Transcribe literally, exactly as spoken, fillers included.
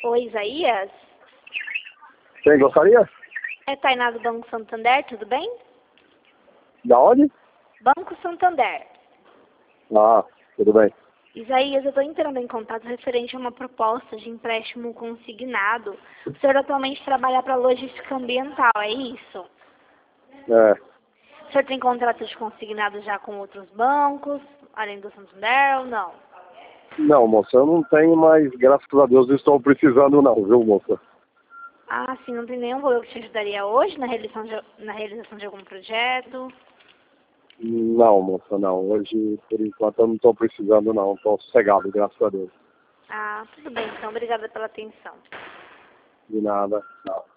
Oi, Isaías? Quem gostaria? É Tainá do Banco Santander, tudo bem? Da onde? Banco Santander. Ah, tudo bem. Isaías, eu estou entrando em contato referente a uma proposta de empréstimo consignado. O senhor atualmente trabalha para logística ambiental, é isso? É. O senhor tem contrato de consignado já com outros bancos, além do Santander ou não? Não, moça, eu não tenho, mas graças a Deus eu estou precisando não, viu, moça? Ah, sim, não tem nenhum valor que te ajudaria hoje na realização de, na realização de algum projeto? Não, moça, não. Hoje, por enquanto, eu não estou precisando não. Estou sossegado, graças a Deus. Ah, tudo bem, então. Obrigada pela atenção. De nada. Não.